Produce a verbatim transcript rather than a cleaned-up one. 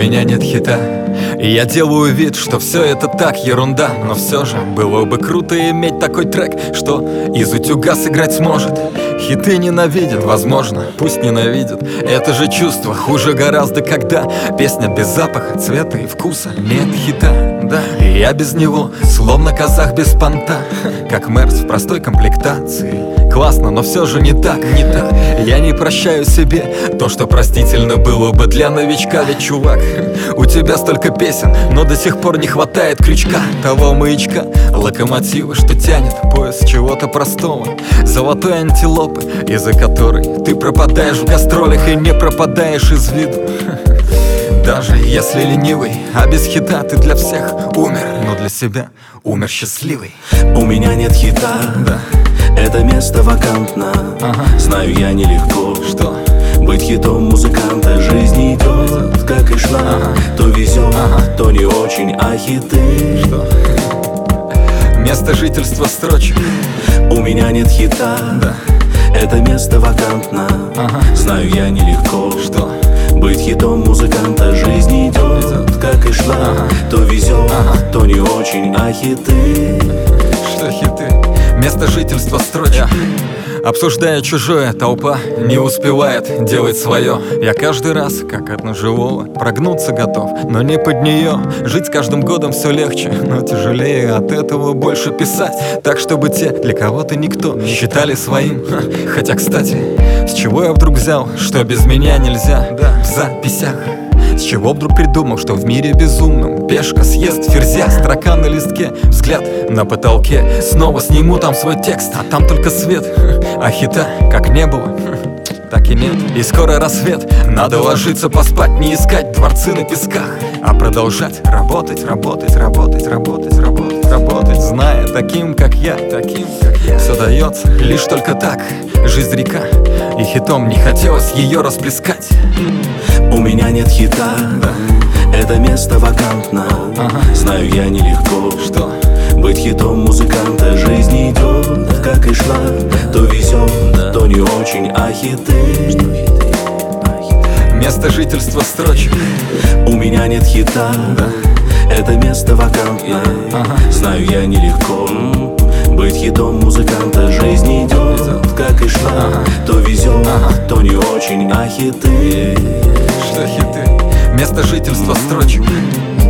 меня нет хита, и я делаю вид, что все это так, ерунда. Но все же было бы круто иметь такой трек, что из утюга сыграть сможет. Хиты ненавидят, возможно, пусть ненавидят. Это же чувство хуже гораздо, когда песня без запаха, цвета и вкуса. Нет хита, да, и я без него, словно казах без понта, как Мерс в простой комплектации. Классно, но все же не так, не так. Я не прощаю себе то, что простительно было бы для новичка. Ведь, чувак, у тебя столько песен, но до сих пор не хватает крючка, того маячка, локомотива, что тянет поезд чего-то простого, золотой антилопы, из-за которой ты пропадаешь в гастролях и не пропадаешь из виду. Даже если ленивый, а без хита ты для всех умер, но для себя умер счастливый. У меня нет хита, да. Это место вакантно, Ага. Знаю я нелегко, Что? быть хитом музыканта. Жизнь идет, как и шла, Ага. то везет, Ага. то не очень, а хиты. Что? Место жительства строчек. У меня нет хита, Да. это место вакантно, Ага. Знаю я нелегко, Что? быть хитом музыканта. Жизнь идет, как и шла, Ага. то везет, Ага. то не очень, а хиты. Что хиты? Место жительства строчек. Обсуждая чужое, толпа не успевает делать свое. Я каждый раз, как от ножевого, прогнуться готов, но не под нее. Жить с каждым годом все легче, но тяжелее от этого больше писать, так чтобы те, для кого ты никто, считали своим. Ха, хотя, кстати, с чего я вдруг взял, что без меня нельзя? В записях. С чего вдруг придумал, что в мире безумном пешка съест ферзя? Строка на листке, взгляд на потолке. Снова сниму там свой текст, а там только свет. А хита как не было, так и нет. И скоро рассвет, надо ложиться поспать, не искать дворцы на песках, а продолжать работать, работать, работать, работать, работать, работать, зная таким, как я, таким, как я, все дается лишь только так. Жизнь река, и хитом не хотелось ее расплескать. У меня нет хита, Да. это место вакантно, Ага. Знаю я нелегко, Что? быть хитом музыканта. Жизнь идет, как и шла, то везет, то не очень, а хиты. Место жительства строчек. У меня нет хита, Да. это место вакантно, Ага. Знаю я нелегко, быть хитом музыканта. Жизнь идет, как и шла, Ага. то везет, Ага. то не очень, а хиты. Что хиты? Место жительства строчек.